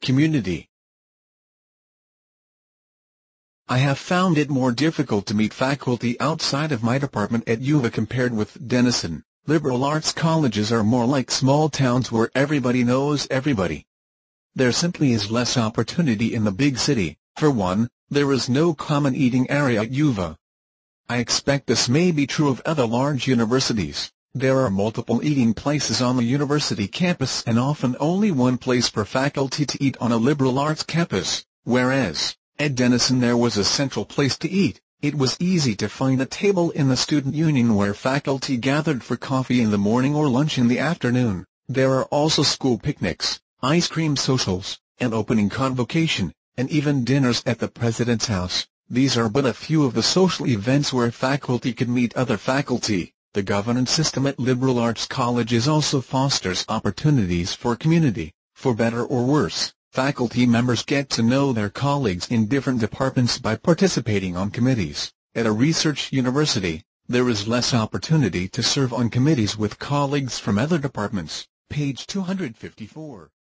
Community. I have found it more difficult to meet faculty outside of my department at UVA compared with Denison. Liberal arts colleges are more like small towns where everybody knows everybody. There simply is less opportunity in the big city. For one, there is no common eating area at UVA. I expect this may be true of other large universities. There are multiple eating places on the university campus and often only one place for faculty to eat on a liberal arts campus, whereas at Denison there was a central place to eat. It was easy to find a table in the student union where faculty gathered for coffee in the morning or lunch in the afternoon. There are also school picnics, ice cream socials, an opening convocation, and even dinners at the president's house. These are but a few of the social events where faculty could meet other faculty. The governance system at liberal arts colleges also fosters opportunities for community. For better or worse, faculty members get to know their colleagues in different departments by participating on committees. At a research university, there is less opportunity to serve on committees with colleagues from other departments. Page 254.